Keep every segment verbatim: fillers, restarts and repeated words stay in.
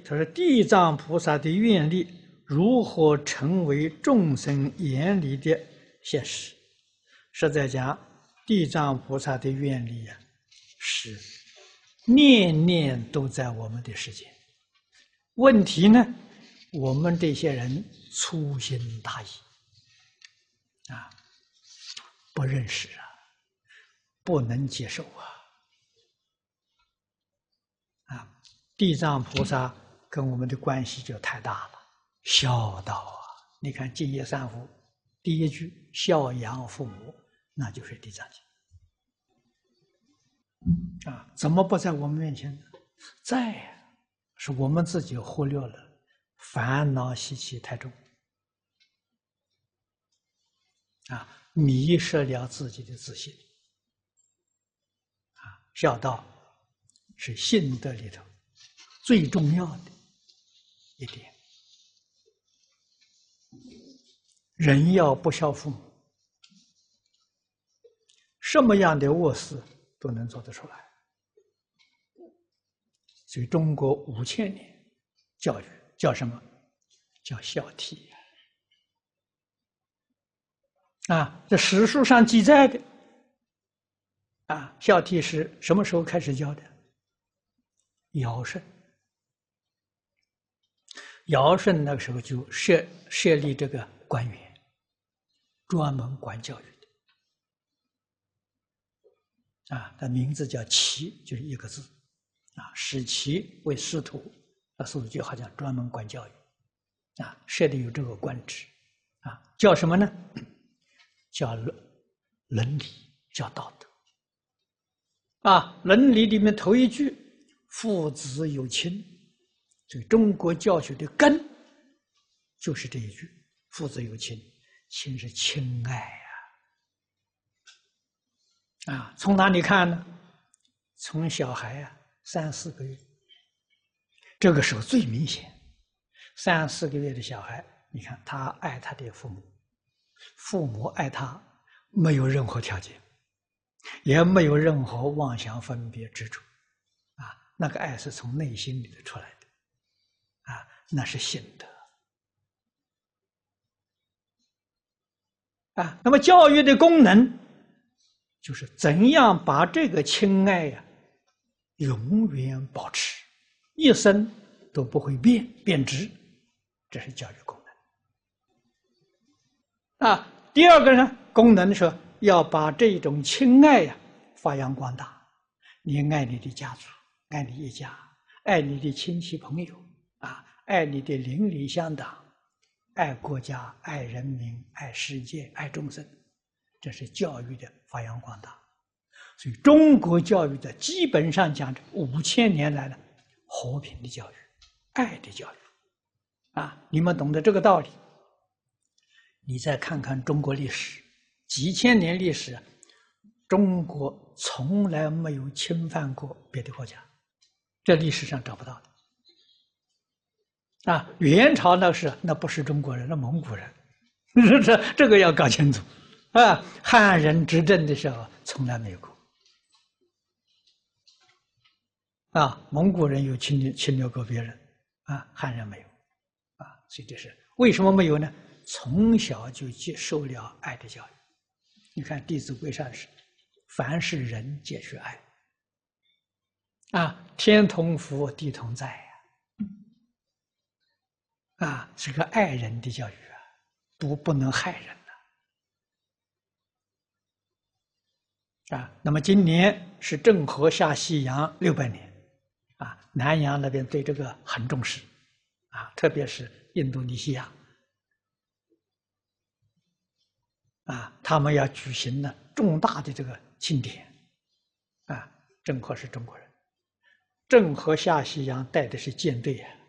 他说：“地藏菩萨的愿力如何成为众生眼里的现实？”实在讲，地藏菩萨的愿力呀、啊，是念念都在我们的世界。问题呢，我们这些人粗心大意啊，不认识啊，不能接受啊。啊，地藏菩萨跟我们的关系就太大了，孝道啊！你看《净业三福》第一句“孝养父母”，那就是地藏经啊！怎么不在我们面前呢？在呀、啊，是我们自己忽略了，烦恼习气太重啊，迷失了自己的自信啊！孝道是信德里头最重要的一点。人要不孝父母，什么样的恶事都能做得出来。所以中国五千年教育叫什么？叫孝悌啊！这史书上记载的啊，孝悌是什么时候开始教的？尧舜，尧舜那个时候就设设立这个官员，专门管教育的啊，他名字叫齐，就是一个字啊，使齐为师徒，那所以就好像专门管教育啊，设的有这个官职啊，叫什么呢？叫伦理，叫道德啊。伦理里面头一句父子有亲，所以中国教学的根就是这一句父子有亲，亲是亲爱呀、啊，啊，从哪里看呢？从小孩啊三四个月，这个时候最明显。三四个月的小孩，你看他爱他的父母，父母爱他，没有任何条件，也没有任何妄想分别执着啊，那个爱是从内心里头出来的啊，那是信德啊。那么教育的功能就是怎样把这个亲爱呀、啊、永远保持，一生都不会变变质，这是教育功能啊。第二个呢，功能是要把这种亲爱呀、啊、发扬光大。你爱你的家族，爱你一家，爱你的亲戚朋友啊，爱你的邻里乡党，爱国家，爱人民，爱世界，爱众生，这是教育的发扬光大。所以中国教育的基本上讲五千年来的和平的教育，爱的教育啊，你们懂得这个道理，你再看看中国历史，几千年历史，中国从来没有侵犯过别的国家，这历史上找不到的啊。元朝那是那不是中国人，那蒙古人，这这个要搞清楚啊。汉人执政的时候从来没有过啊，蒙古人有侵略侵略过别人啊，汉人没有啊，所以这是为什么没有呢？从小就接受了爱的教育。你看《弟子规》上是凡是人皆须爱啊，天同福，地同在呀、啊，啊，是个爱人的教育啊，不不能害人呐、啊。啊，那么今年是郑和下西洋六百年。啊，南洋那边对这个很重视，啊，特别是印度尼西亚，啊，他们要举行呢重大的这个庆典，啊，郑和是中国人，郑和下西洋带的是舰队呀、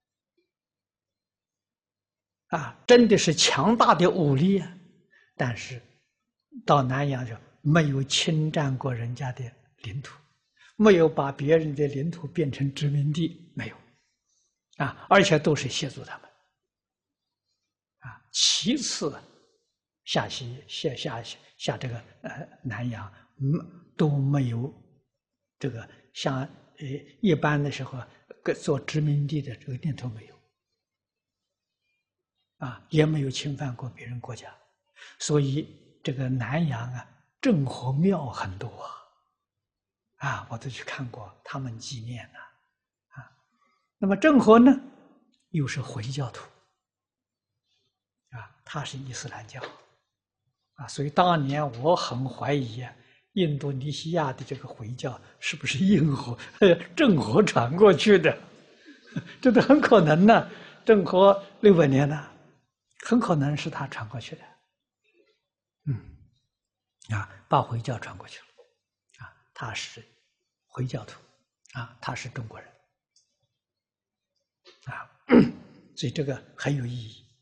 啊，啊，真的是强大的武力啊，但是到南洋就没有侵占过人家的领土。没有把别人的领土变成殖民地，没有，啊，而且都是协助他们，啊，其次下西下下下这个呃南洋，嗯，都没有这个像呃一般的时候个做殖民地的这个念头没有，啊，也没有侵犯过别人国家，所以这个南洋啊，镇河庙很多啊，啊，我都去看过他们纪念的，啊，那么镇河呢，又是回教徒，啊，他是伊斯兰教，啊，所以当年我很怀疑啊。印度尼西亚的这个回教是不是印河、郑和传过去的？这都很可能呢。郑和六百年了，很可能是他传过去的。嗯，啊，把回教传过去了，啊，他是回教徒，啊，他是中国人，啊，所以这个很有意义。